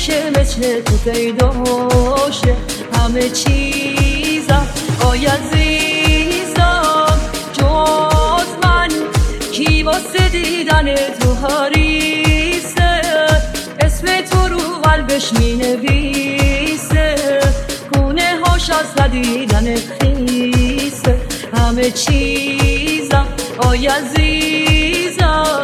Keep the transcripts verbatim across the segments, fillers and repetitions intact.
میشه مثل تو پیدا شه همه چیزم آی عزیزم جز من کی واسه دیدن تو حریصه اسم تو رو قلبش می نویسه خونه هاش از ندیدن خیسه همه چیزم آی عزیزم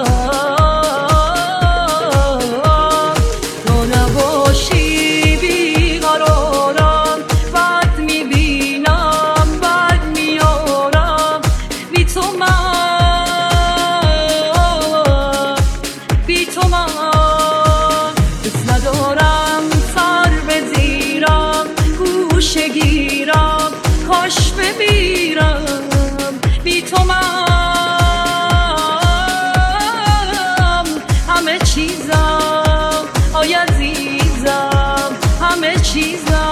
تو نباشی بیقرارم بد میبینم بد میارم بی تو من بی تو من دوست ندارم سر بزیرم گوشه گیرم کاش بمیرم بی تو من همه چیزم آی عزیزم همه چیزم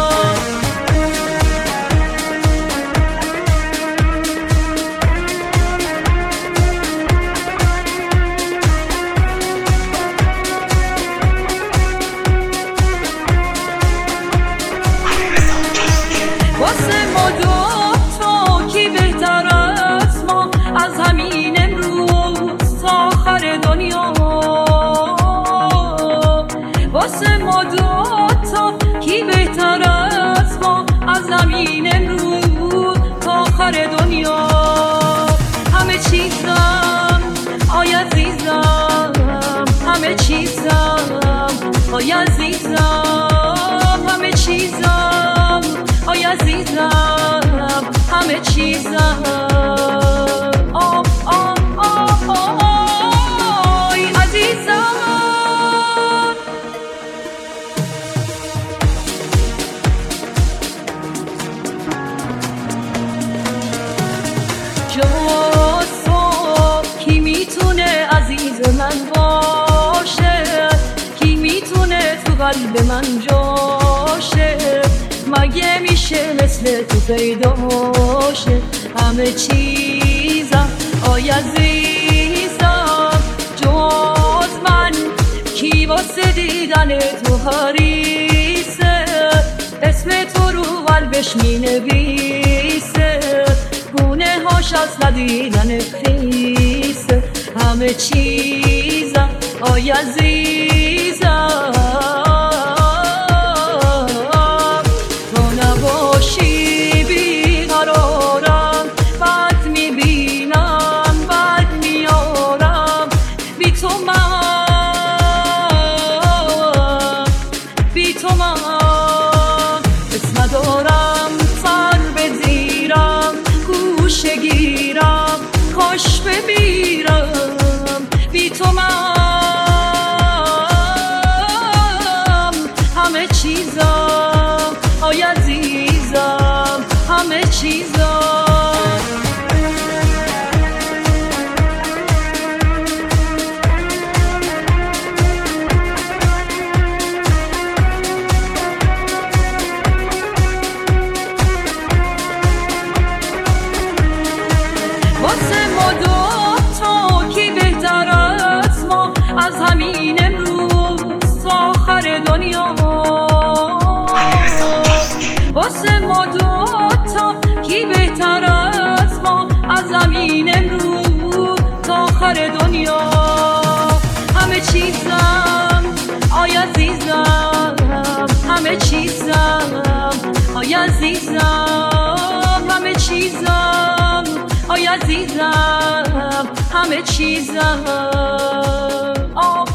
واسه ما دوتا کی بهتر از ما از همین امروز تا آخر دنیا واسه ما دوتا کی بهتر از ما از همین امروز تا آخر دنیا همه چیزم آی عزیزم همه چیزم آی عزیزم همه چیزم آی عزیزم همه چیزم آه آه آه آی عزیزم جز تو کی میتونه عزیز من باشه کی میتونه تو قلب من جاشه مگه میشه مثل تو پیدا شه همه چیزم آی عزیزم جز من کی واسه دیدن تو حریصه اسم تو رو قلبش می نویسه گونه هاش از ندیدن خیسه همه چیزم آی عزیزم باشی بیقرارم بد میبینم بد میارم بی تو من بی تو من اسم ندارم سر بزیرم گوشه گیرم کاش بمیرم بی تو من همه چیزم آی عزیزم همه چیزم واسه ما دوتا کی بهتر از ما از همین امروز تا آخر دنیا واسه ما دوتا کی بهتر از ما از زمین امروز تا آخر دنیا همه چیزم آی عزیزم همه چیزم آی عزیزم همه چیزم آی عزیزم همه چیزم آه